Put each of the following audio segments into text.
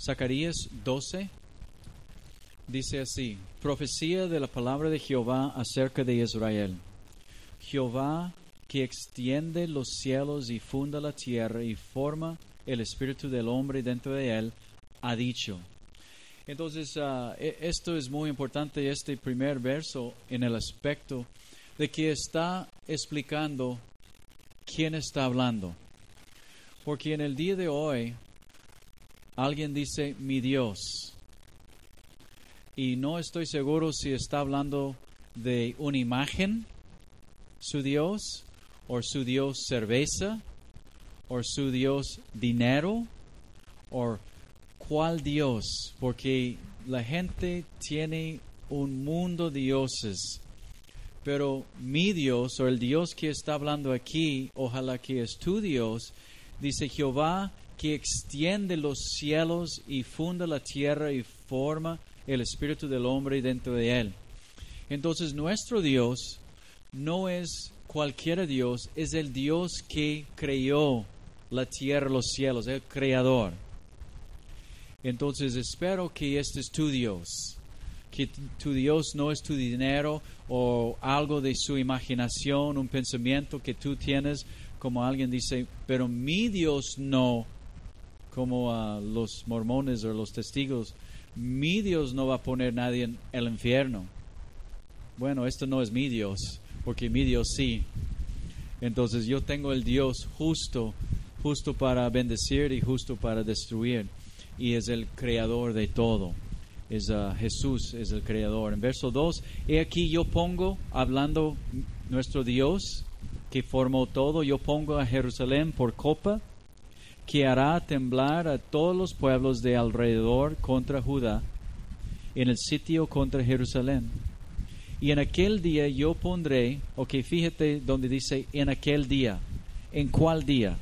Zacarías 12 dice así: profecía de la palabra de Jehová acerca de Israel. Jehová, que extiende los cielos y funda la tierra y forma el espíritu del hombre dentro de él, ha dicho. Entonces, esto es muy importante, este primer verso, en el aspecto de que está explicando quién está hablando. Porque en el día de hoy, alguien dice, mi Dios. Y no estoy seguro si está hablando de una imagen, su Dios, o su Dios cerveza, o su Dios dinero, o cuál Dios, porque la gente tiene un mundo de dioses, pero mi Dios, o el Dios que está hablando aquí, ojalá que es tu Dios, dice Jehová, que extiende los cielos y funda la tierra y forma el espíritu del hombre dentro de él. Entonces nuestro Dios no es cualquier Dios, es el Dios que creó la tierra, los cielos, el creador. Entonces espero que este es tu Dios, que tu Dios no es tu dinero o algo de su imaginación, un pensamiento que tú tienes, como alguien dice, pero mi Dios no, como los mormones o los testigos, mi Dios no va a poner nadie en el infierno. Bueno, esto no es mi Dios, porque mi Dios sí. Entonces yo tengo el Dios justo para bendecir y justo para destruir. Y es el creador de todo. Es Jesús, es el creador. En verso 2, he aquí yo pongo, hablando nuestro Dios, que formó todo, yo pongo a Jerusalén por copa, que hará temblar a todos los pueblos de alrededor contra Judá, en el sitio contra Jerusalén. Y en aquel día yo pondré, fíjate donde dice en aquel día. ¿En cuál día?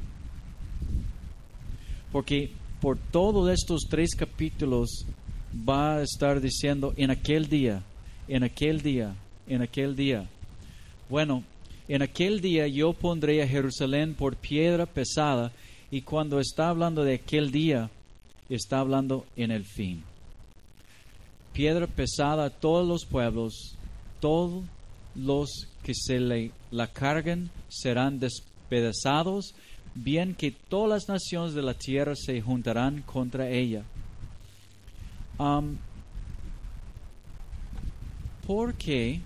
Porque por todos estos 3 capítulos va a estar diciendo en aquel día, en aquel día, en aquel día. Bueno, en aquel día yo pondré a Jerusalén por piedra pesada, y cuando está hablando de aquel día, está hablando en el fin. Piedra pesada a todos los pueblos, todos los que se la carguen serán despedazados, bien que todas las naciones de la tierra se juntarán contra ella. ¿Por qué?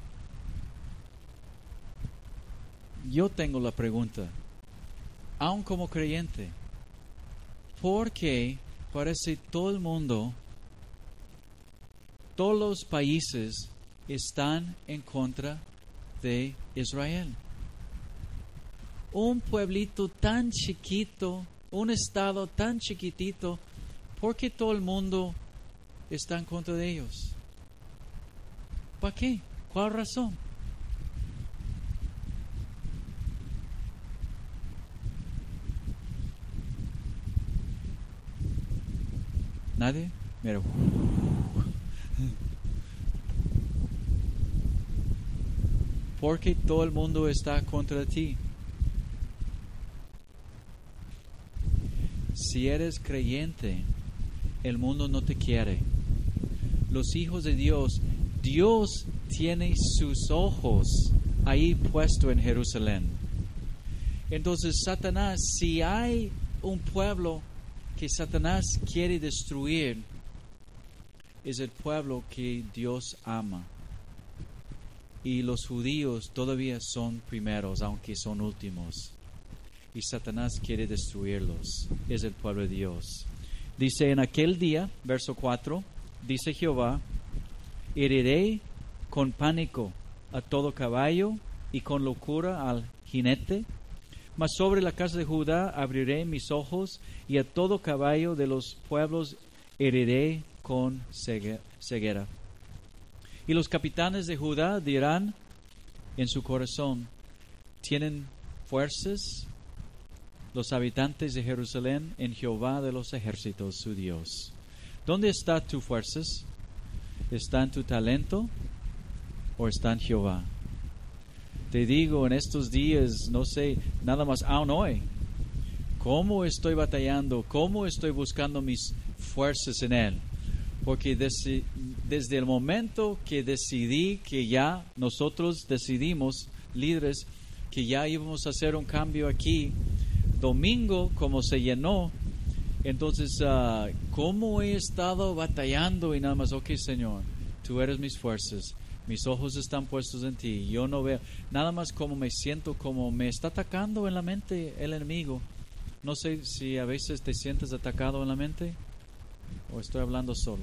Yo tengo la pregunta, aun como creyente, ¿por qué parece todo el mundo, todos los países están en contra de Israel? Un pueblito tan chiquito, un estado tan chiquitito, ¿por qué todo el mundo está en contra de ellos? ¿Para qué? ¿Cuál razón? ¿Nadie? Mira. ¿Por qué todo el mundo está contra ti? Si eres creyente, el mundo no te quiere. Los hijos de Dios, Dios tiene sus ojos ahí puesto en Jerusalén. Entonces, Satanás, si hay un pueblo que Satanás quiere destruir, es el pueblo que Dios ama. Y los judíos todavía son primeros, aunque son últimos. Y Satanás quiere destruirlos. Es el pueblo de Dios. Dice en aquel día, verso 4, dice Jehová, heriré con pánico a todo caballo y con locura al jinete, mas sobre la casa de Judá abriré mis ojos y a todo caballo de los pueblos heriré con ceguera. Y los capitanes de Judá dirán en su corazón, ¿tienen fuerzas los habitantes de Jerusalén en Jehová de los ejércitos, su Dios? ¿Dónde está tu fuerzas? ¿Está en tu talento o está en Jehová? Te digo, en estos días, no sé, nada más aún hoy, ¿Cómo estoy batallando? ¿Cómo estoy buscando mis fuerzas en Él? Porque desde el momento que decidí, que ya nosotros decidimos, líderes, que ya íbamos a hacer un cambio aquí, domingo, como se llenó, entonces, ¿cómo he estado batallando? Y nada más, ok, Señor, Tú eres mis fuerzas, mis ojos están puestos en Ti, yo no veo, nada más como me siento, como me está atacando en la mente el enemigo. No sé si a veces te sientes atacado en la mente, o estoy hablando solo.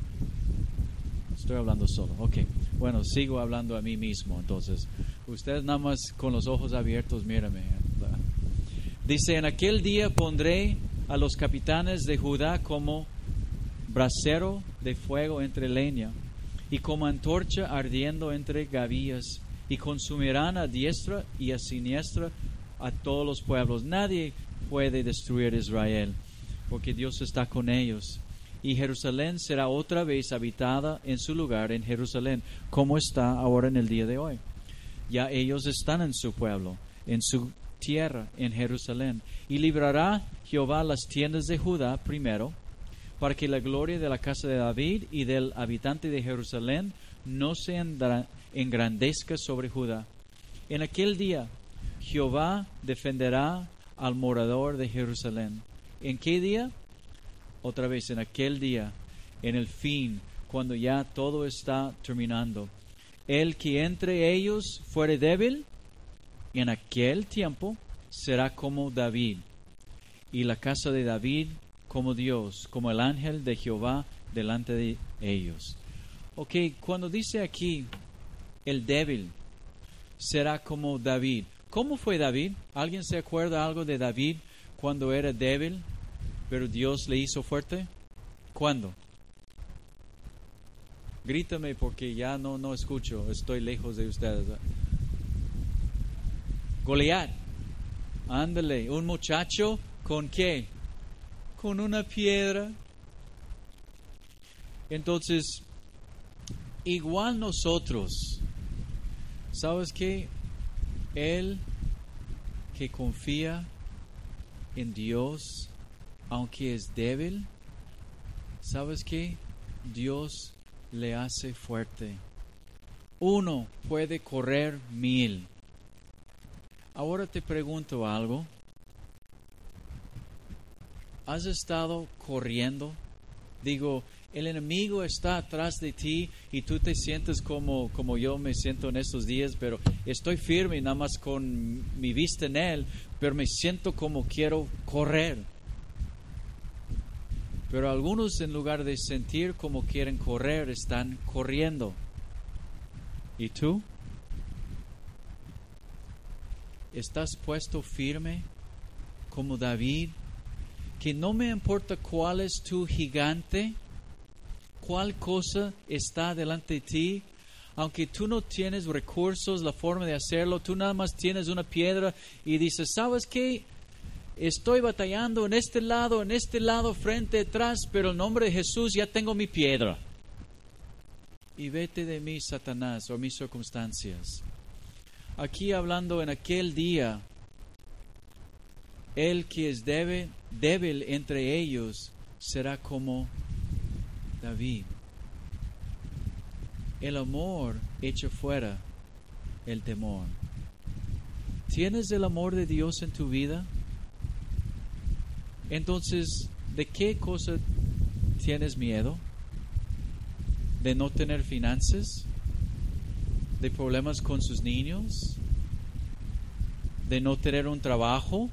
Estoy hablando solo, ok. Bueno, sigo hablando a mí mismo, entonces. Ustedes nada más con los ojos abiertos, mírame. Dice, en aquel día pondré a los capitanes de Judá como brasero de fuego entre leña, y como antorcha ardiendo entre gavillas, y consumirán a diestra y a siniestra a todos los pueblos. Nadie puede destruir Israel, porque Dios está con ellos. Y Jerusalén será otra vez habitada en su lugar en Jerusalén, como está ahora en el día de hoy. Ya ellos están en su pueblo, en su tierra, en Jerusalén. Y librará Jehová las tiendas de Judá primero, para que la gloria de la casa de David y del habitante de Jerusalén no se engrandezca sobre Judá. En aquel día Jehová defenderá al morador de Jerusalén. ¿En qué día? Otra vez, en aquel día, en el fin, cuando ya todo está terminando. El que entre ellos fuere débil, en aquel tiempo será como David, y la casa de David como Dios, como el ángel de Jehová delante de ellos. Ok, cuando dice aquí, el débil será como David. ¿Cómo fue David? ¿Alguien se acuerda algo de David cuando era débil, pero Dios le hizo fuerte? ¿Cuándo? Grítame porque ya no escucho, estoy lejos de ustedes. Goliat, ándale, un muchacho, ¿con qué? Con una piedra. Entonces, igual nosotros, ¿sabes qué? El que confía en Dios, aunque es débil, ¿sabes qué? Dios le hace fuerte. Uno puede correr 1000. Ahora te pregunto algo. ¿Has estado corriendo? Digo, el enemigo está atrás de ti y tú te sientes como yo me siento en estos días, pero estoy firme nada más con mi vista en Él, pero me siento como quiero correr. Pero algunos, en lugar de sentir como quieren correr, están corriendo. ¿Y tú? ¿Estás puesto firme como David? Que no me importa cuál es tu gigante, cuál cosa está delante de ti, aunque tú no tienes recursos, la forma de hacerlo, tú nada más tienes una piedra y dices, ¿sabes qué? Estoy batallando en este lado, frente, atrás, pero en nombre de Jesús ya tengo mi piedra. Y vete de mí, Satanás, o mis circunstancias. Aquí hablando en aquel día, el que es débil entre ellos será como David. El amor echa fuera el temor. ¿Tienes el amor de Dios en tu vida? Entonces, ¿de qué cosa tienes miedo? ¿De no tener finanzas? ¿De problemas con sus niños? ¿De no tener un trabajo?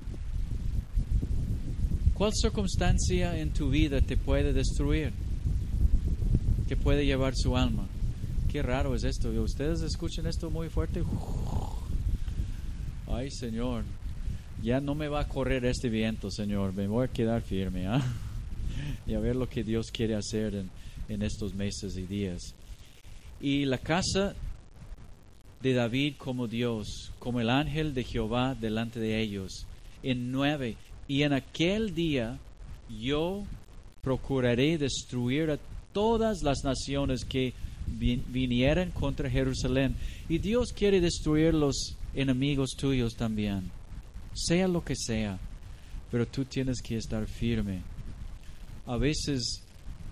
¿Cuál circunstancia en tu vida te puede destruir? ¿Que puede llevar su alma? Qué raro es esto. ¿Ustedes escuchan esto muy fuerte? Ay, Señor, ya no me va a correr este viento, Señor. Me voy a quedar firme, ¿ah? Y a ver lo que Dios quiere hacer en estos meses y días. Y la casa de David como Dios, como el ángel de Jehová delante de ellos. En 9. Y en aquel día yo procuraré destruir a todas las naciones que vinieran contra Jerusalén. Y Dios quiere destruir los enemigos tuyos también, sea lo que sea. pero tú tienes que estar firme. A veces,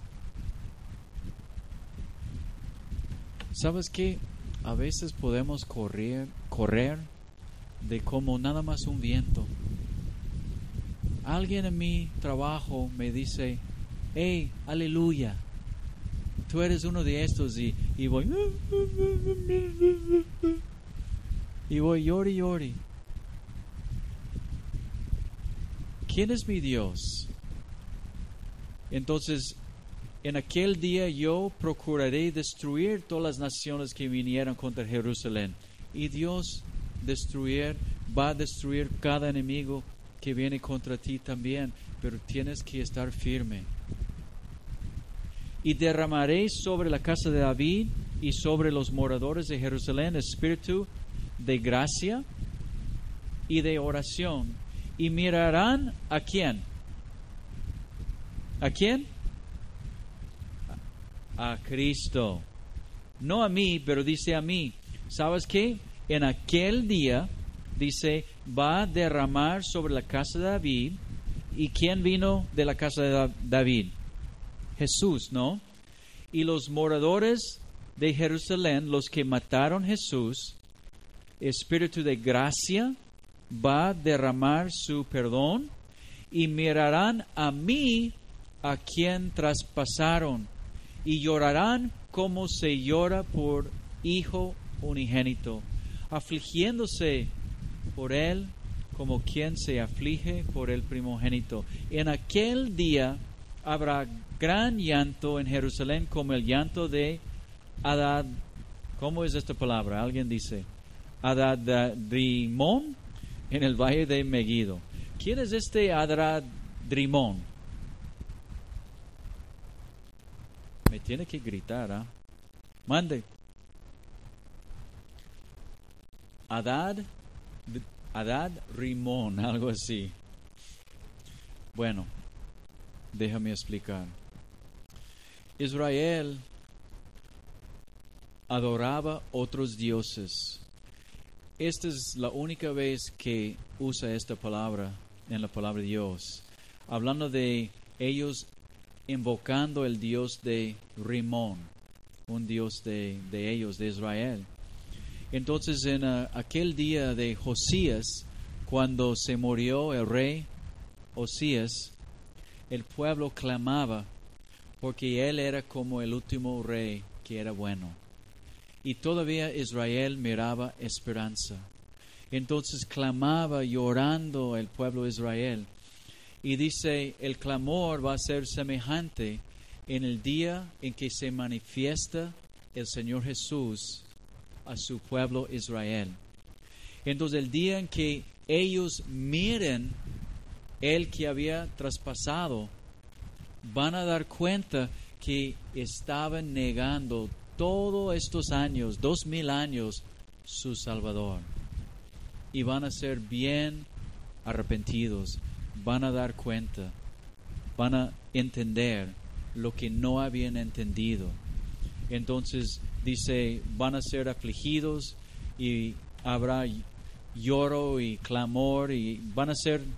¿sabes qué? A veces podemos correr de como nada más un viento. Alguien en mi trabajo me dice, hey, aleluya, tú eres uno de estos, y voy, llori. ¿Quién es mi Dios? Entonces, en aquel día yo procuraré destruir todas las naciones que vinieran contra Jerusalén. Y Dios va a destruir cada enemigo que viene contra ti también. Pero tienes que estar firme. Y derramaré sobre la casa de David y sobre los moradores de Jerusalén espíritu de gracia y de oración. Y mirarán ¿a quién? ¿A quién? A Cristo. No a mí, pero dice a mí. ¿Sabes qué? En aquel día, dice, va a derramar sobre la casa de David. ¿Y quién vino de la casa de David? Jesús, ¿no? Y los moradores de Jerusalén, los que mataron a Jesús, espíritu de gracia, va a derramar su perdón y mirarán a mí, a quien traspasaron, y llorarán como se llora por hijo unigénito, afligiéndose por él como quien se aflige por el primogénito. En aquel día habrá gran llanto en Jerusalén, como el llanto de Adad. ¿Cómo es esta palabra? Alguien dice Adadrimón en el valle de Megiddo. ¿Quién es este Adadrimón? Me tiene que gritar, ¿ah? Mande. Adadrimón, algo así. Bueno, déjame explicar. Israel adoraba otros dioses. Esta es la única vez que usa esta palabra en la palabra de Dios, hablando de ellos invocando el Dios de Rimón, un Dios de ellos, de Israel. Entonces, en aquel día de Josías, cuando se murió el rey Josías, el pueblo clamaba porque él era como el último rey que era bueno. Y todavía Israel miraba esperanza. Entonces clamaba llorando el pueblo de Israel. Y dice, el clamor va a ser semejante en el día en que se manifiesta el Señor Jesús a su pueblo Israel. Entonces el día en que ellos miren el que había traspasado, van a dar cuenta que estaban negando todos estos años, 2000 años, su Salvador. Y van a ser bien arrepentidos, van a dar cuenta, van a entender lo que no habían entendido. Entonces dice, van a ser afligidos y habrá lloro y clamor y van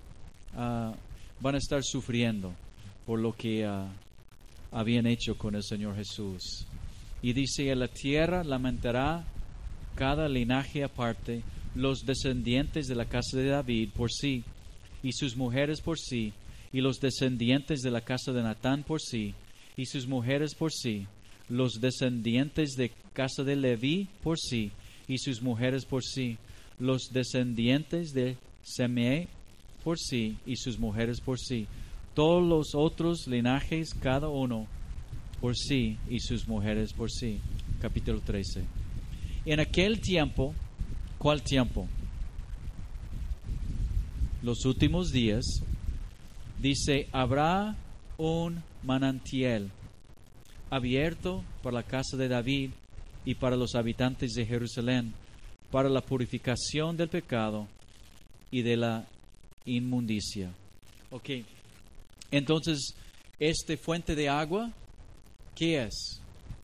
a estar sufriendo por lo que habían hecho con el Señor Jesús. Y dice, en la tierra lamentará cada linaje aparte, los descendientes de la casa de David por sí, y sus mujeres por sí, y los descendientes de la casa de Natán por sí, y sus mujeres por sí, los descendientes de casa de Leví por sí, y sus mujeres por sí, los descendientes de Semei por sí, y sus mujeres por sí, todos los otros linajes, cada uno por sí, y sus mujeres por sí. Capítulo 13. En aquel tiempo, ¿cuál tiempo? Los últimos días, dice, habrá un manantial abierto para la casa de David y para los habitantes de Jerusalén, para la purificación del pecado y de la inmundicia. Ok, entonces, este fuente de agua, ¿qué es?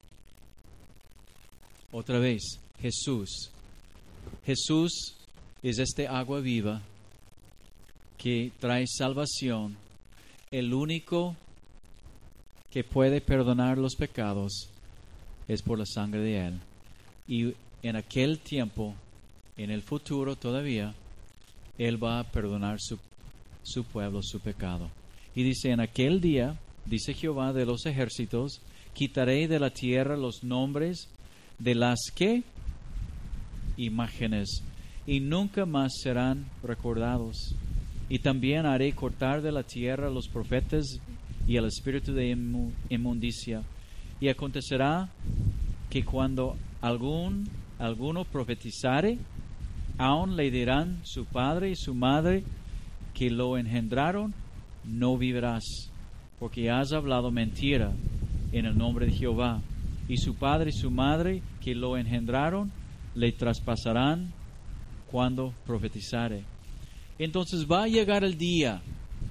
Otra vez, Jesús. Jesús es este agua viva que trae salvación, el único que puede perdonar los pecados es por la sangre de Él. Y en aquel tiempo, en el futuro todavía, Él va a perdonar su pueblo, su pecado. Y dice, en aquel día, dice Jehová de los ejércitos, quitaré de la tierra los nombres de las que imágenes, y nunca más serán recordados. Y también haré cortar de la tierra los profetas y el espíritu de inmundicia. Y acontecerá que cuando alguno profetizare, aún le dirán su padre y su madre que lo engendraron, no vivirás, porque has hablado mentira en el nombre de Jehová. Y su padre y su madre que lo engendraron, le traspasarán cuando profetizare. Entonces va a llegar el día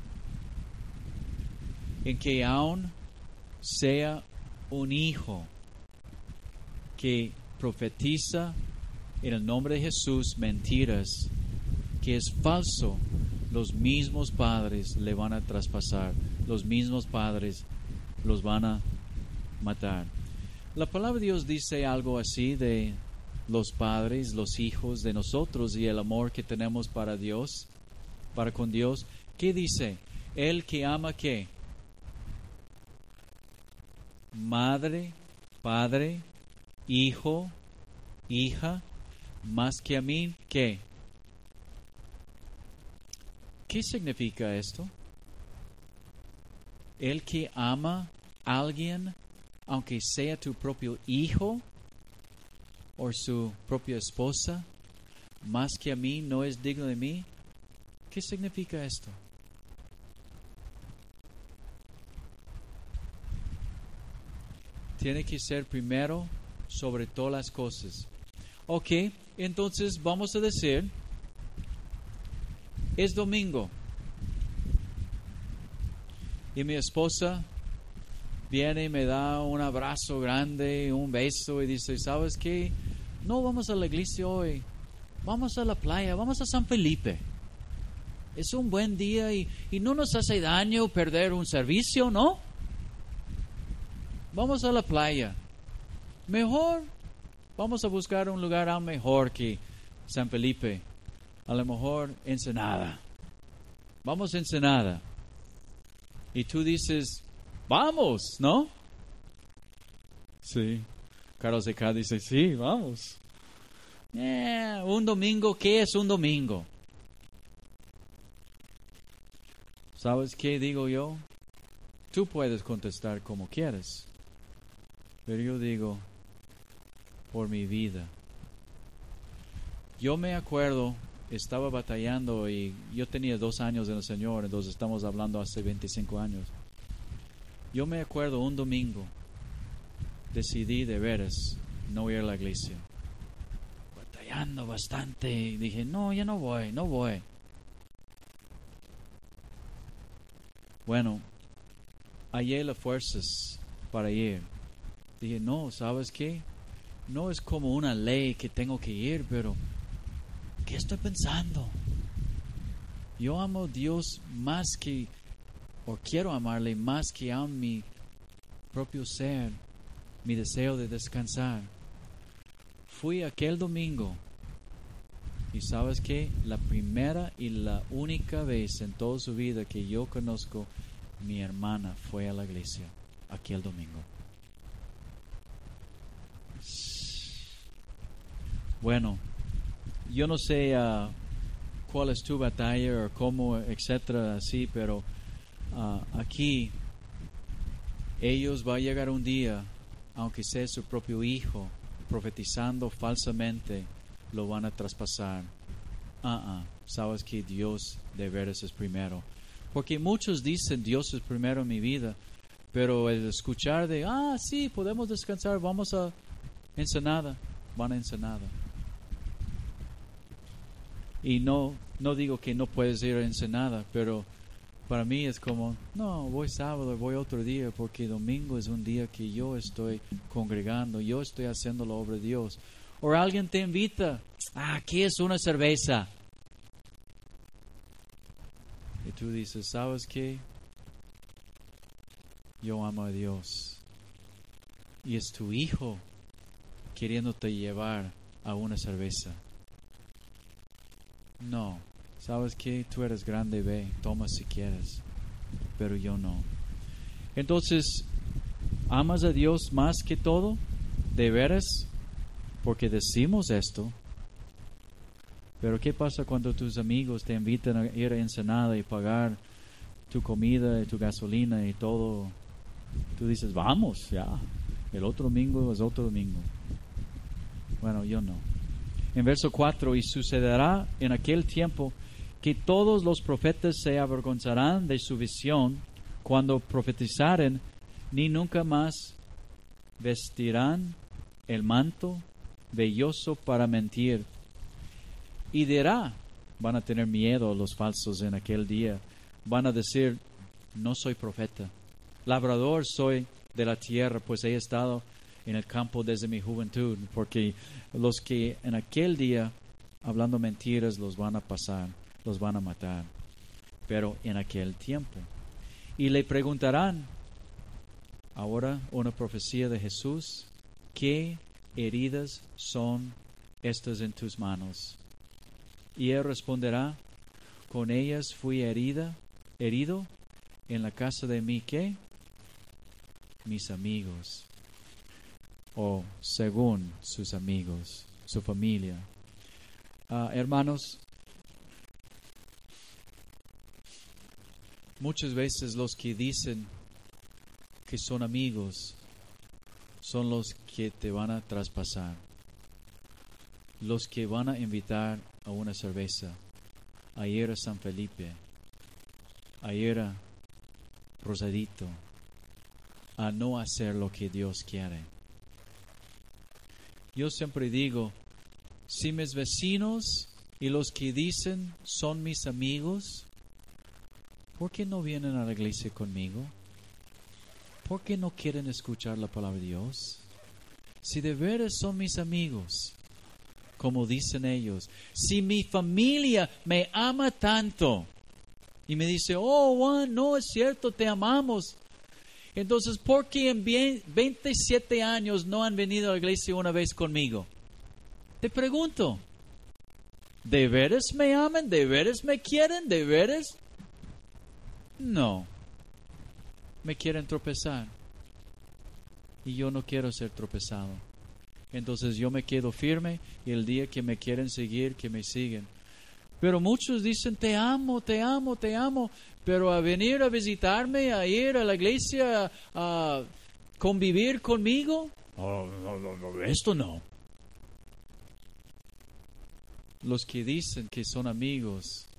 en que aún sea un hijo que profetiza en el nombre de Jesús mentiras, que es falso, los mismos padres le van a traspasar, los mismos padres los van a matar. La palabra de Dios dice algo así de los padres, los hijos de nosotros y el amor que tenemos para Dios, para con Dios. ¿Qué dice? El que ama, ¿qué? Madre, padre, hijo, hija, más que a mí, ¿qué? ¿Qué significa esto? El que ama a alguien, aunque sea tu propio hijo o su propia esposa, más que a mí, no es digno de mí. ¿Qué significa esto? Tiene que ser primero sobre todas las cosas. Ok, entonces vamos a decir, es domingo y mi esposa viene y me da un abrazo grande, un beso y dice, ¿sabes qué? No vamos a la iglesia hoy, vamos a la playa, vamos a San Felipe. Es un buen día y no nos hace daño perder un servicio, ¿no? Vamos a la playa. Mejor, vamos a buscar un lugar aún mejor que San Felipe. A lo mejor Ensenada. Vamos a Ensenada. Y tú dices, vamos, ¿no? Sí. Carlos de acá dice, sí, vamos. Un domingo, ¿qué es un domingo? ¿Sabes qué digo yo? Tú puedes contestar como quieras. Pero yo digo, por mi vida. Yo me acuerdo, estaba batallando y yo tenía 2 años en el Señor, entonces estamos hablando hace 25 años. Yo me acuerdo un domingo, decidí de veras no ir a la iglesia. Batallando bastante, y dije, no, ya no voy. Bueno, hallé las fuerzas para ir. Dije, no, ¿sabes qué? No es como una ley que tengo que ir, pero ¿qué estoy pensando? Yo amo a Dios más que, o quiero amarle más que a mi propio ser, mi deseo de descansar. Fui aquel domingo y ¿sabes qué? La primera y la única vez en toda su vida que yo conozco, mi hermana fue a la iglesia aquel domingo. Bueno, yo no sé cuál es tu batalla o cómo, etcétera, así, pero aquí ellos va a llegar un día, aunque sea su propio hijo, profetizando falsamente, lo van a traspasar. Sabes que Dios de veras es primero. Porque muchos dicen Dios es primero en mi vida, pero el escuchar de, sí, podemos descansar, vamos a Ensenada, van a Ensenada. Y no digo que no puedes ir a Ensenada, pero para mí es como, no, voy sábado, voy otro día, porque domingo es un día que yo estoy congregando, yo estoy haciendo la obra de Dios. O alguien te invita, ¿qué es una cerveza? tú dices, ¿sabes qué? Yo amo a Dios. Y es tu hijo queriéndote llevar a una cerveza. No, ¿sabes qué? Tú eres grande, ve, toma si quieres, pero yo no. Entonces, ¿amas a Dios más que todo? ¿De veras? Porque decimos esto. Pero ¿qué pasa cuando tus amigos te invitan a ir a Ensenada y pagar tu comida y tu gasolina y todo? Tú dices, vamos, ya. El otro domingo es otro domingo. Bueno, yo no. En verso 4, y sucederá en aquel tiempo que todos los profetas se avergonzarán de su visión cuando profetizaren, ni nunca más vestirán el manto velloso para mentir. Y dirá, van a tener miedo los falsos en aquel día, van a decir, no soy profeta, labrador soy de la tierra, pues he estado en el campo desde mi juventud, porque los que en aquel día, hablando mentiras, los van a pasar, los van a matar, pero en aquel tiempo. Y le preguntarán, ahora una profecía de Jesús, ¿qué heridas son estas en tus manos? Y él responderá, con ellas fui herido en la casa de mi, ¿qué? Mis amigos, o según sus amigos, su familia. Hermanos, muchas veces los que dicen que son amigos son los que te van a traspasar, los que van a invitar a una cerveza, a ir a San Felipe, a ir a Rosadito, a no hacer lo que Dios quiere. Yo siempre digo, si mis vecinos y los que dicen son mis amigos, ¿por qué no vienen a la iglesia conmigo? ¿Por qué no quieren escuchar la palabra de Dios? Si de veras son mis amigos, como dicen ellos, si mi familia me ama tanto y me dice, oh Juan, no es cierto, te amamos. Entonces, ¿por qué en 27 años no han venido a la iglesia una vez conmigo? Te pregunto, ¿de veras me aman? ¿De veras me quieren? ¿De veras? No, me quieren tropezar y yo no quiero ser tropezado. Entonces yo me quedo firme y el día que me quieren seguir, que me siguen. Pero muchos dicen, te amo, te amo, te amo. Pero a venir a visitarme, a ir a la iglesia, a convivir conmigo, esto no. Los que dicen que son amigos,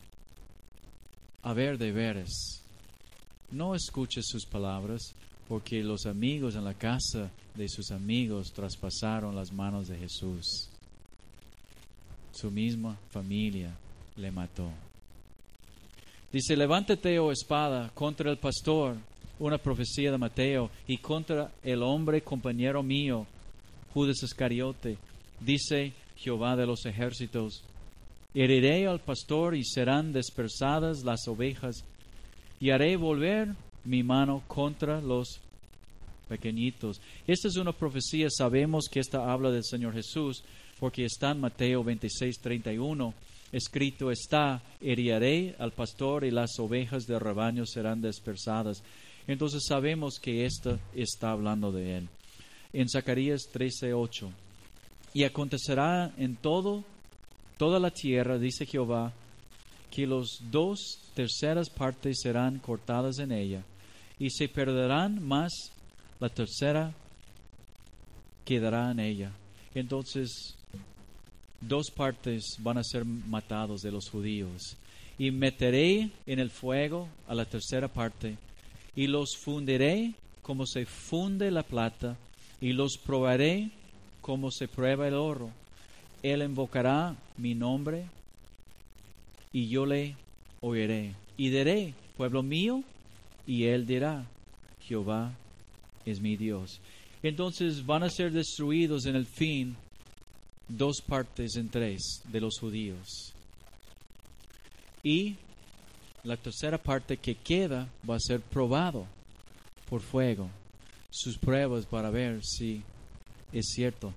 a ver de veras, no escuches sus palabras, porque los amigos en la casa de sus amigos traspasaron las manos de Jesús. Su misma familia le mató. Dice, levántate, oh espada, contra el pastor, una profecía de Mateo, y contra el hombre compañero mío, Judas Iscariote. Dice Jehová de los ejércitos, heriré al pastor y serán dispersadas las ovejas, y haré volver mi mano contra los pequeñitos. Esta es una profecía, sabemos que esta habla del Señor Jesús, porque está en Mateo 26:31. Escrito está, heriré al pastor y las ovejas del rebaño serán dispersadas. Entonces sabemos que esta está hablando de él. En Zacarías 13:8, y acontecerá en toda la tierra, dice Jehová, que los 2/3 partes serán cortadas en ella, y se perderán, más la tercera quedará en ella. Entonces, 2 partes van a ser matados de los judíos. Y meteré en el fuego a la tercera parte, y los fundiré como se funde la plata, y los probaré como se prueba el oro. Él invocará mi nombre, y yo le oiré. Y diré, pueblo mío, y él dirá, Jehová es mi Dios. Entonces van a ser destruidos en el fin 2 partes en 3 de los judíos. Y la tercera parte que queda va a ser probado por fuego. Sus pruebas para ver si es cierto.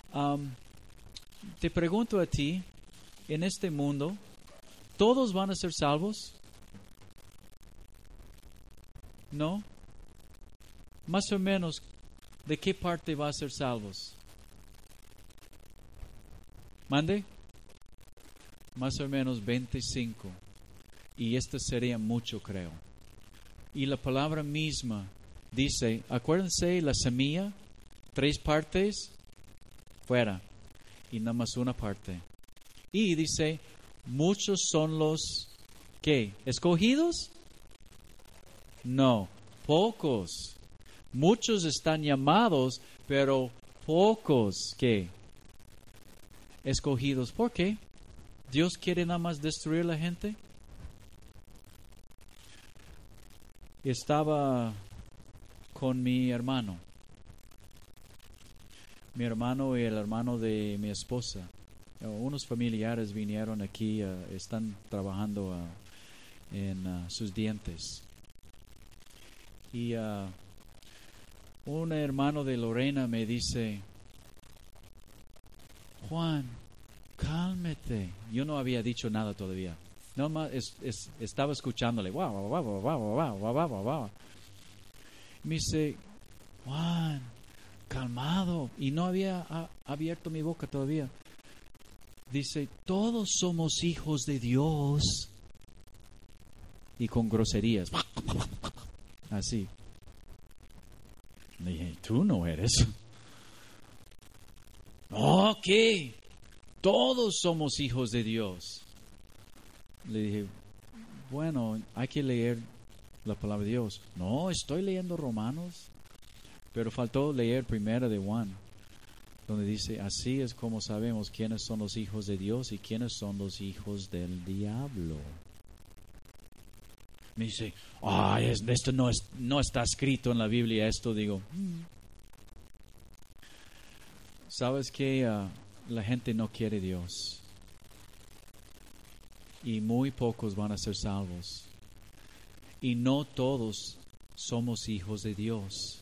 Te pregunto a ti, en este mundo, ¿todos van a ser salvos? ¿No? Más o menos, ¿de qué parte va a ser salvos? ¿Mande? Más o menos 25. Y esto sería mucho, creo. Y la palabra misma dice, acuérdense, la semilla, 3 partes, fuera. Y nada más una parte. Y dice, muchos son los, ¿qué? ¿Escogidos? No, pocos. Muchos están llamados, pero pocos, ¿qué? Escogidos. ¿Por qué? ¿Dios quiere nada más destruir a la gente? Estaba con mi hermano y el hermano de mi esposa. Unos familiares vinieron aquí, están trabajando en sus dientes. Y un hermano de Lorena me dice, Juan, cálmate. Yo no había dicho nada todavía. No más estaba escuchándole. Me dice, Juan, calmado. Y no había abierto mi boca todavía. Dice, todos somos hijos de Dios. Y con groserías. Así. Le dije, tú no eres. Ok, todos somos hijos de Dios. Le dije, bueno, hay que leer la palabra de Dios. No, estoy leyendo Romanos, pero faltó leer Primera de Juan, donde dice, así es como sabemos quiénes son los hijos de Dios y quiénes son los hijos del diablo. Me dice, esto no está escrito en la Biblia, esto. Digo, ¿sabes qué? La gente no quiere Dios. Y muy pocos van a ser salvos. Y no todos somos hijos de Dios.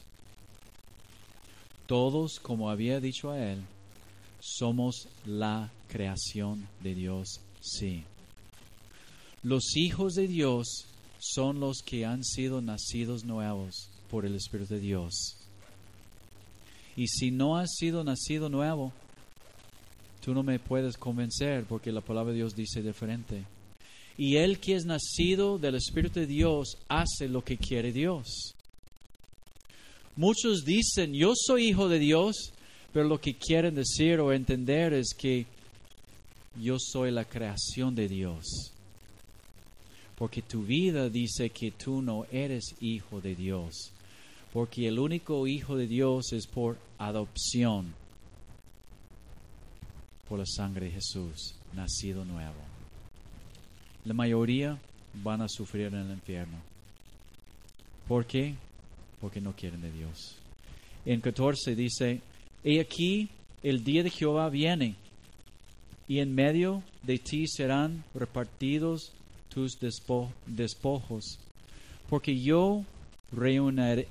Todos, como había dicho a él, somos la creación de Dios, sí. Los hijos de Dios son los que han sido nacidos nuevos por el Espíritu de Dios. Y si no has sido nacido nuevo, tú no me puedes convencer porque la palabra de Dios dice diferente. Y el que es nacido del Espíritu de Dios hace lo que quiere Dios. Muchos dicen, yo soy hijo de Dios, pero lo que quieren decir o entender es que yo soy la creación de Dios. Porque tu vida dice que tú no eres hijo de Dios. Porque el único hijo de Dios es por adopción. Por la sangre de Jesús, nacido nuevo. La mayoría van a sufrir en el infierno. ¿Por qué? Porque no quieren de Dios. En 14 dice, he aquí el día de Jehová viene, y en medio de ti serán repartidos tus despojos, porque yo reuniré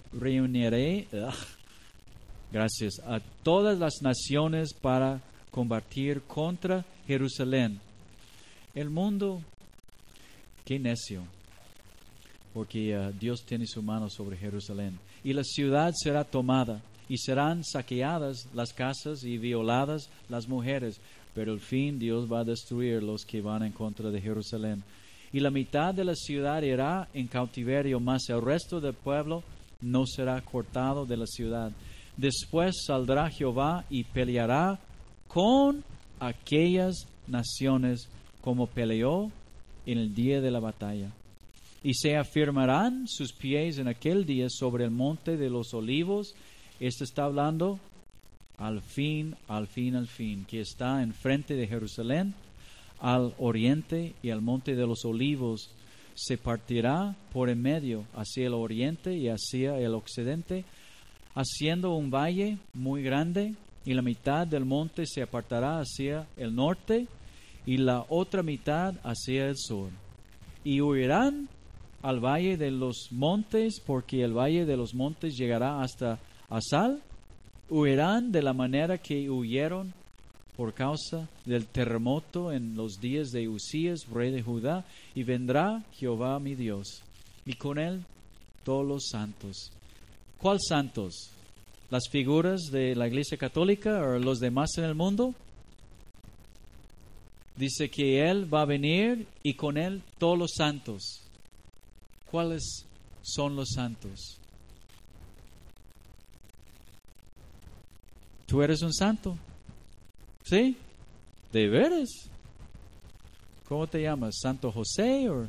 gracias a todas las naciones para combatir contra Jerusalén. El mundo, qué necio, porque Dios tiene su mano sobre Jerusalén. Y la ciudad será tomada, y serán saqueadas las casas y violadas las mujeres. Pero al fin Dios va a destruir los que van en contra de Jerusalén. Y la mitad de la ciudad irá en cautiverio, mas el resto del pueblo no será cortado de la ciudad. Después saldrá Jehová y peleará con aquellas naciones como peleó en el día de la batalla. Y se afirmarán sus pies en aquel día sobre el monte de los olivos. Esto está hablando al fin, que está enfrente de Jerusalén, al oriente, y el monte de los olivos se partirá por en medio hacia el oriente y hacia el occidente, haciendo un valle muy grande, y la mitad del monte se apartará hacia el norte y la otra mitad hacia el sur. y huirán al valle de los montes, porque el valle de los montes llegará hasta Asal. Huirán de la manera que huyeron por causa del terremoto en los días de Usías, rey de Judá, y vendrá Jehová mi Dios, y con él todos los santos. ¿Cuál santos? ¿Las figuras de la Iglesia Católica o los demás en el mundo? Dice que Él va a venir y con Él todos los santos. ¿Cuáles son los santos? ¿Tú eres un santo? ¿Sí? ¿De veras? ¿Cómo te llamas? ¿Santo José o...?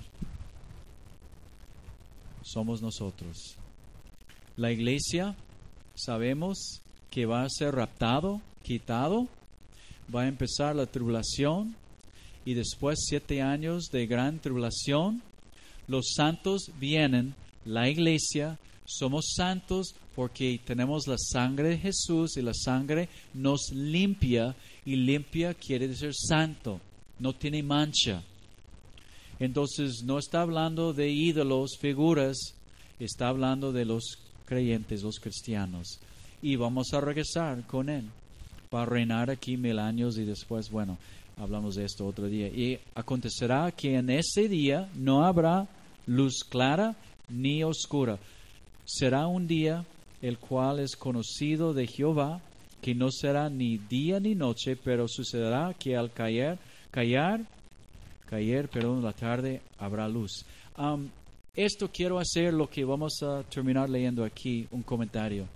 Somos nosotros. La iglesia, sabemos que va a ser raptado, quitado, va a empezar la tribulación y después 7 años de gran tribulación, los santos vienen, la iglesia, somos santos porque tenemos la sangre de Jesús y la sangre nos limpia, y limpia quiere decir santo, no tiene mancha. Entonces no está hablando de ídolos, figuras, está hablando de los creyentes, los cristianos. Y vamos a regresar con Él para reinar aquí 1000 años y después, bueno, hablamos de esto otro día. Y acontecerá que en ese día no habrá luz clara ni oscura. Será un día el cual es conocido de Jehová, que no será ni día ni noche, pero sucederá que al caer, la tarde habrá luz. Esto quiero hacer lo que vamos a terminar leyendo aquí, un comentario.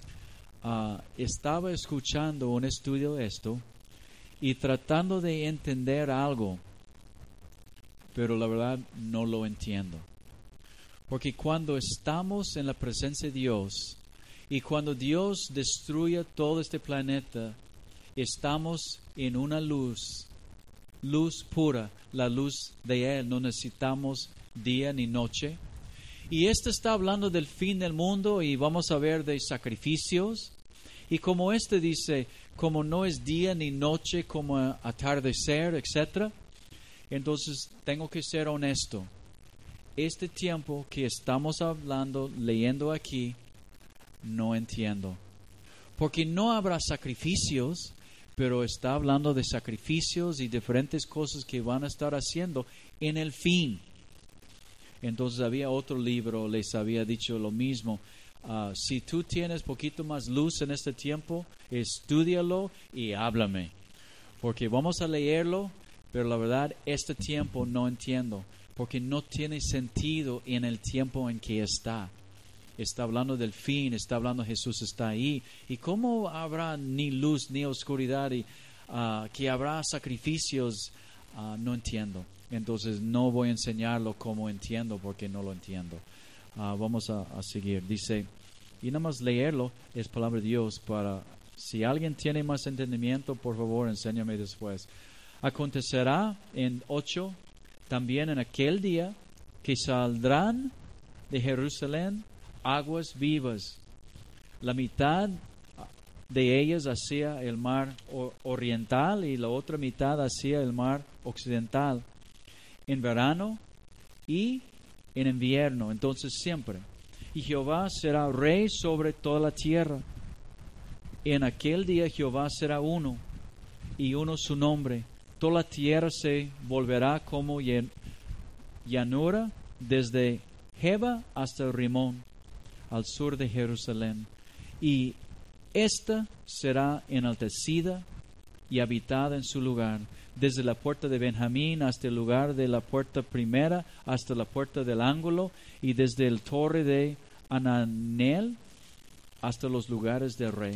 Estaba escuchando un estudio de esto y tratando de entender algo, pero la verdad no lo entiendo. Porque cuando estamos en la presencia de Dios y cuando Dios destruye todo este planeta, estamos en una luz pura, la luz de Él. No necesitamos día ni noche. Y esto está hablando del fin del mundo y vamos a ver de sacrificios. Y como dice, como no es día ni noche, como atardecer, etc. Entonces tengo que ser honesto. Este tiempo que estamos hablando, leyendo aquí, no entiendo. Porque no habrá sacrificios, pero está hablando de sacrificios y diferentes cosas que van a estar haciendo en el fin. Entonces había otro libro, les había dicho lo mismo. Si tú tienes poquito más luz en este tiempo, estúdialo y háblame. Porque vamos a leerlo, pero la verdad, este tiempo no entiendo. Porque no tiene sentido en el tiempo en que está. Está hablando del fin, está hablando Jesús está ahí. ¿Y cómo habrá ni luz ni oscuridad y que habrá sacrificios? No entiendo. Entonces no voy a enseñarlo como entiendo porque no lo entiendo. Vamos a seguir. Dice, y nada más leerlo es palabra de Dios para, si alguien tiene más entendimiento, por favor, enséñame después. Acontecerá en 8, también en aquel día, que saldrán de Jerusalén aguas vivas, la mitad de ellas hacia el mar oriental y la otra mitad hacia el mar occidental, en verano y en invierno, entonces siempre. Y Jehová será rey sobre toda la tierra. En aquel día Jehová será uno, y uno su nombre. Toda la tierra se volverá como llanura, desde Jeba hasta Rimón, al sur de Jerusalén. Y esta será enaltecida y habitada en su lugar, desde la puerta de Benjamín hasta el lugar de la puerta primera, hasta la puerta del ángulo, y desde el torre de Ananel hasta los lugares del rey.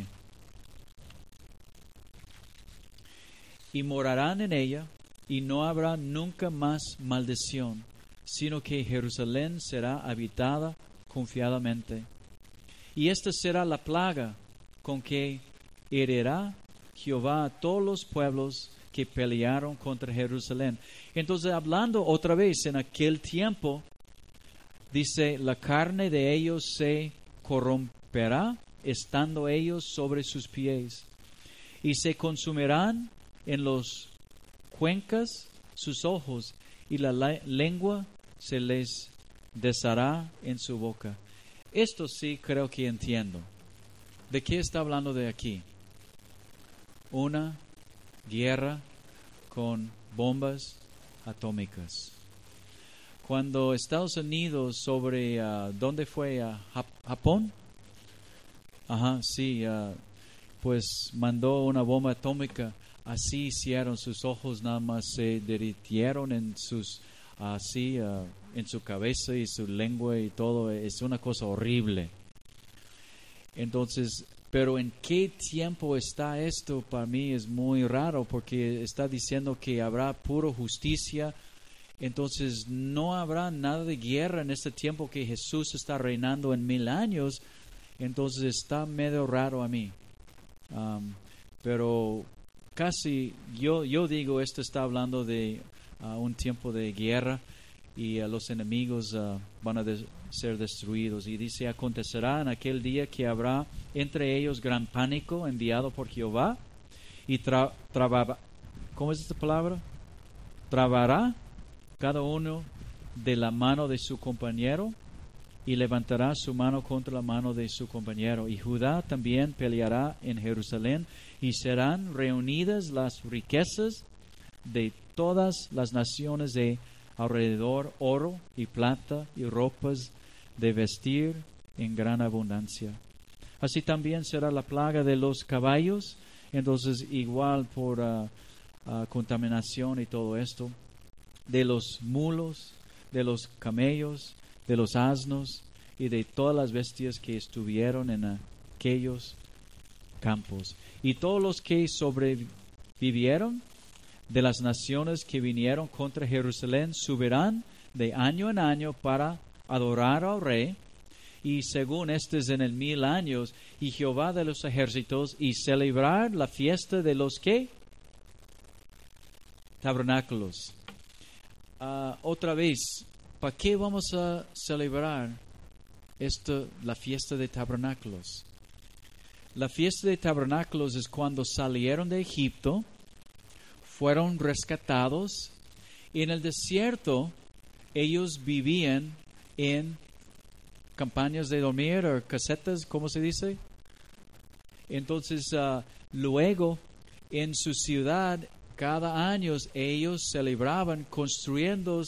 Y morarán en ella, y no habrá nunca más maldición, sino que Jerusalén será habitada confiadamente. Y esta será la plaga con que herirá Jehová a todos los pueblos que pelearon contra Jerusalén. Entonces, hablando otra vez en aquel tiempo, dice, la carne de ellos se corromperá, estando ellos sobre sus pies, y se consumirán en los cuencas sus ojos, y la lengua se les deshará en su boca. Esto sí creo que entiendo. ¿De qué está hablando de aquí? Una guerra con bombas atómicas. Cuando Estados Unidos sobre, ¿dónde fue? ¿Japón? Ajá, sí, pues mandó una bomba atómica. Así hicieron, sus ojos nada más se derritieron en sus, en su cabeza y su lengua y todo. Es una cosa horrible. Entonces, pero ¿en qué tiempo está esto? Para mí es muy raro porque está diciendo que habrá pura justicia. Entonces no habrá nada de guerra en este tiempo que Jesús está reinando en 1000 años. Entonces está medio raro a mí. Pero casi yo digo, esto está hablando de un tiempo de guerra y los enemigos van a ser destruidos. Y dice, acontecerá en aquel día que habrá entre ellos gran pánico enviado por Jehová y ¿cómo es esta palabra? Trabará cada uno de la mano de su compañero y levantará su mano contra la mano de su compañero. Y Judá también peleará en Jerusalén y serán reunidas las riquezas de todas las naciones de alrededor, oro y plata y ropas de vestir en gran abundancia. Así también será la plaga de los caballos, entonces igual por contaminación y todo esto, de los mulos, de los camellos, de los asnos y de todas las bestias que estuvieron en aquellos campos. Y todos los que sobrevivieron de las naciones que vinieron contra Jerusalén subirán de año en año para adorar al Rey, y según este es en el 1000 años, y Jehová de los ejércitos, y celebrar la fiesta de los ¿qué? Tabernáculos. Otra vez, ¿para qué vamos a celebrar la fiesta de tabernáculos? La fiesta de tabernáculos es cuando salieron de Egipto, fueron rescatados, y en el desierto ellos vivían en campañas de dormir o casetas, ¿cómo se dice? Entonces, luego en su ciudad, cada año ellos celebraban construyendo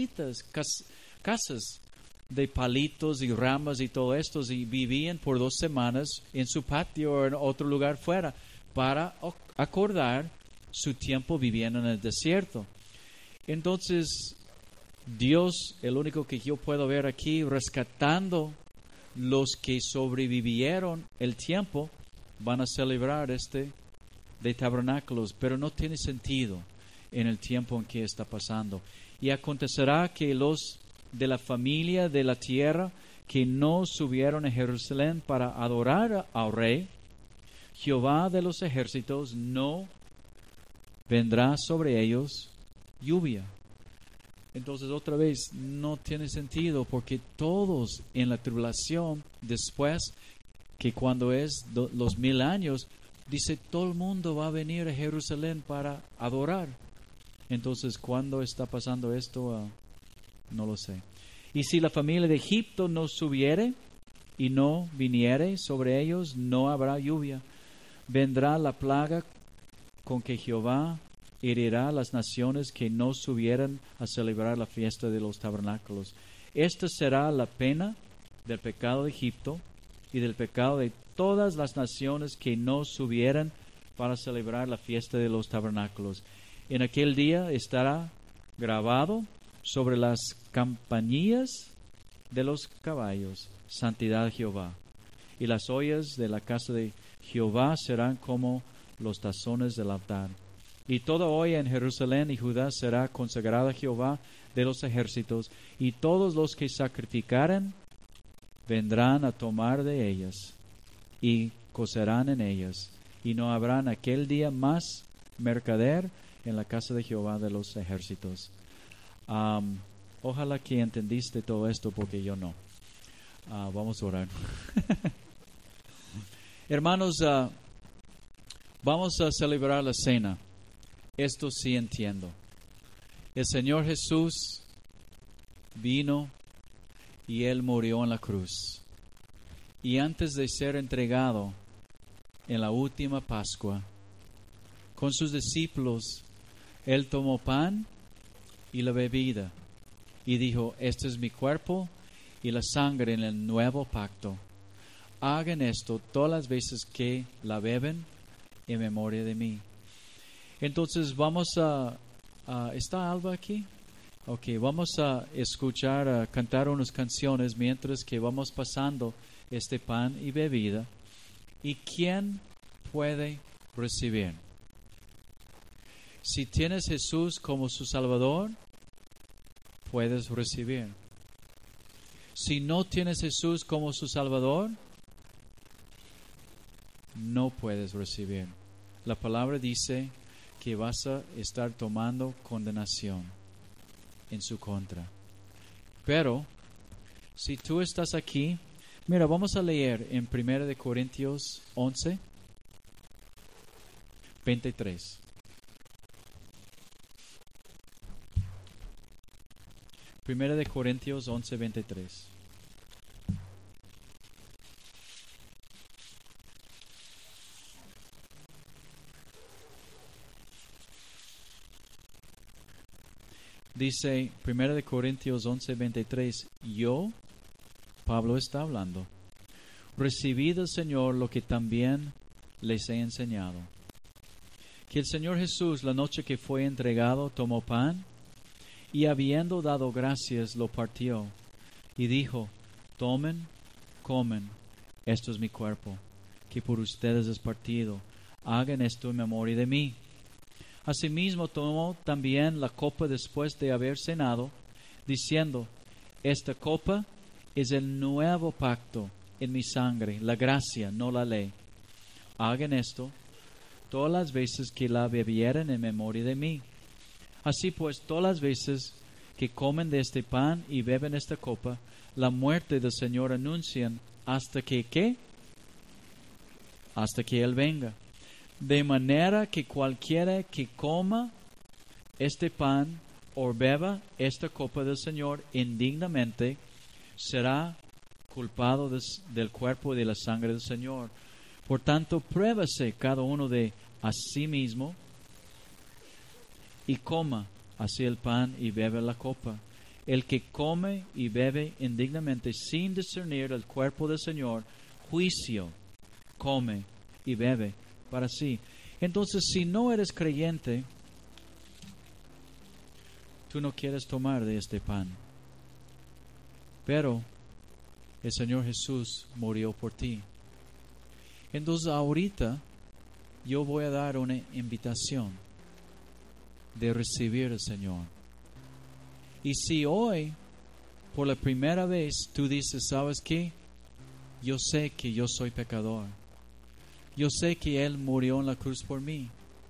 casas de palitos y ramas y todo esto, y vivían por 2 semanas en su patio o en otro lugar fuera para acordar su tiempo viviendo en el desierto. Entonces, Dios, el único que yo puedo ver aquí, rescatando los que sobrevivieron el tiempo, van a celebrar de tabernáculos, pero no tiene sentido en el tiempo en que está pasando. Y acontecerá que los de la familia de la tierra que no subieron a Jerusalén para adorar al Rey, Jehová de los ejércitos no vendrá sobre ellos lluvia. Entonces otra vez no tiene sentido, porque todos en la tribulación, después que cuando es los 1000 años, dice todo el mundo va a venir a Jerusalén para adorar. Entonces, ¿cuándo está pasando esto? No lo sé. Y si la familia de Egipto no subiere y no viniere sobre ellos, no habrá lluvia. Vendrá la plaga con que Jehová herirá las naciones que no subieran a celebrar la fiesta de los tabernáculos. Esta será la pena del pecado de Egipto y del pecado de todas las naciones que no subieran para celebrar la fiesta de los tabernáculos. En aquel día estará grabado sobre las campanillas de los caballos, santidad de Jehová. Y las ollas de la casa de Jehová serán como los tazones del altar. Y toda olla en Jerusalén y Judá será consagrada a Jehová de los ejércitos, y todos los que sacrificaren vendrán a tomar de ellas, y cocerán en ellas, y no habrá en aquel día más mercader en la casa de Jehová de los ejércitos. Ojalá que entendiste todo esto, porque yo no. Vamos a orar. Hermanos, vamos a celebrar la cena. Esto sí entiendo. El Señor Jesús vino y Él murió en la cruz. Y antes de ser entregado en la última Pascua, con sus discípulos, Él tomó pan y la bebida y dijo: este es mi cuerpo y la sangre en el nuevo pacto. Hagan esto todas las veces que la beben en memoria de mí. Entonces vamos ¿está Alba aquí? Ok, vamos a escuchar, a cantar unas canciones mientras que vamos pasando este pan y bebida. ¿Y quién puede recibir? Si tienes Jesús como su Salvador, puedes recibir. Si no tienes Jesús como su Salvador, no puedes recibir. La palabra dice que vas a estar tomando condenación en su contra. Pero, si tú estás aquí, mira, vamos a leer en 1 Corintios 11, 23. Primera de Corintios 11, 23. Dice 1 de Corintios 11, 23, yo, Pablo está hablando, recibí del Señor lo que también les he enseñado. Que el Señor Jesús, la noche que fue entregado, tomó pan y habiendo dado gracias, lo partió y dijo: tomen, comen, esto es mi cuerpo, que por ustedes es partido. Hagan esto en memoria de mí. Asimismo tomó también la copa después de haber cenado, diciendo: esta copa es el nuevo pacto en mi sangre, la gracia, no la ley. Hagan esto todas las veces que la bebieren en memoria de mí. Así pues, todas las veces que comen de este pan y beben esta copa, la muerte del Señor anuncian hasta que, ¿qué? Hasta que Él venga. De manera que cualquiera que coma este pan o beba esta copa del Señor indignamente será culpado del cuerpo y de la sangre del Señor. Por tanto, pruébase cada uno de a sí mismo y coma así el pan y bebe la copa. El que come y bebe indignamente sin discernir el cuerpo del Señor, juicio come y bebe para sí. Entonces, si no eres creyente, tú no quieres tomar de este pan. Pero el Señor Jesús murió por ti. Entonces, ahorita yo voy a dar una invitación de recibir al Señor. Y si hoy, por la primera vez, tú dices: ¿sabes qué? Yo sé que yo soy pecador. Yo sé que Él murió en la cruz por mí.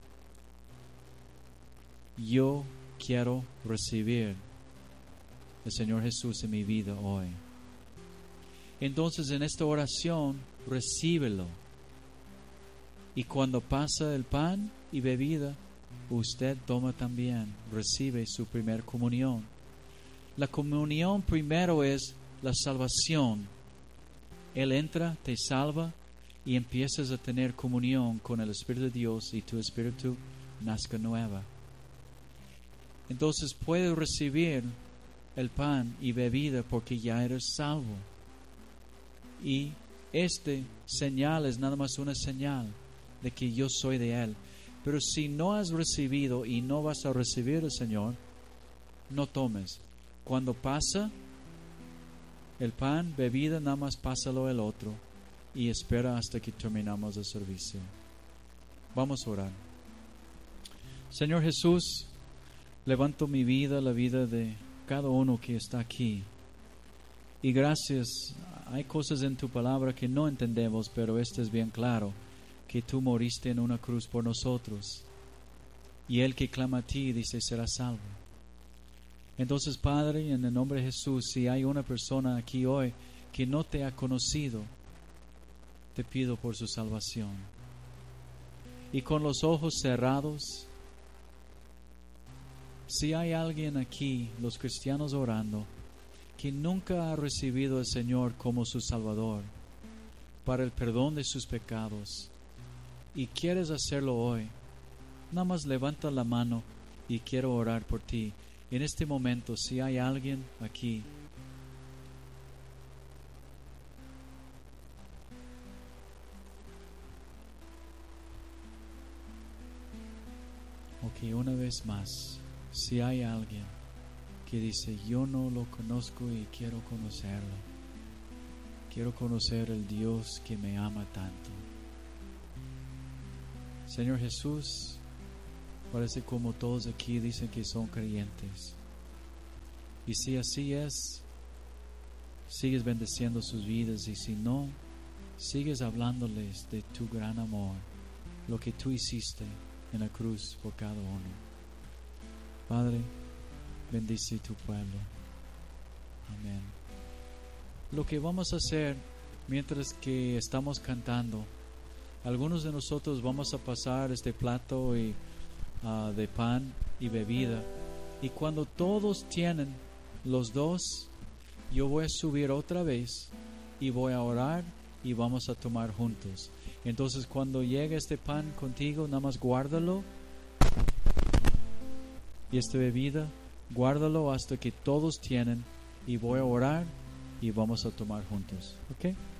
Yo quiero recibir al Señor Jesús en mi vida hoy. Entonces, en esta oración, recíbelo. Y cuando pasa el pan y bebida, usted toma también, recibe su primer comunión. La comunión primero es la salvación. Él entra, te salva y empiezas a tener comunión con el Espíritu de Dios y tu espíritu nazca nueva. Entonces puedes recibir el pan y bebida porque ya eres salvo. Y este señal es nada más una señal de que yo soy de Él. Pero si no has recibido y no vas a recibir al Señor, no tomes. Cuando pasa el pan, bebida, nada más pásalo el otro y espera hasta que terminamos el servicio. Vamos a orar. Señor Jesús, levanto mi vida, la vida de cada uno que está aquí. Y gracias, hay cosas en tu palabra que no entendemos, pero esto es bien claro, que tú moriste en una cruz por nosotros. Y el que clama a ti, dice, será salvo. Entonces, Padre, en el nombre de Jesús, si hay una persona aquí hoy que no te ha conocido, te pido por su salvación. Y con los ojos cerrados, si hay alguien aquí, los cristianos orando, que nunca ha recibido al Señor como su Salvador para el perdón de sus pecados y quieres hacerlo hoy, nada más levanta la mano y quiero orar por ti. En este momento, si hay alguien aquí, ok, una vez más, si hay alguien que dice, yo no lo conozco y quiero conocerlo, quiero conocer el Dios que me ama tanto. Señor Jesús, parece como todos aquí dicen que son creyentes. Y si así es, sigues bendeciendo sus vidas, y si no, sigues hablándoles de tu gran amor, lo que tú hiciste en la cruz por cada uno. Padre, bendice tu pueblo. Amén. Lo que vamos a hacer mientras que estamos cantando, algunos de nosotros vamos a pasar este plato de pan y bebida, y cuando todos tienen los dos, yo voy a subir otra vez y voy a orar y vamos a tomar juntos. Entonces cuando llegue este pan contigo, nada más guárdalo, y esta bebida guárdalo hasta que todos tienen, y voy a orar y vamos a tomar juntos. ¿Ok?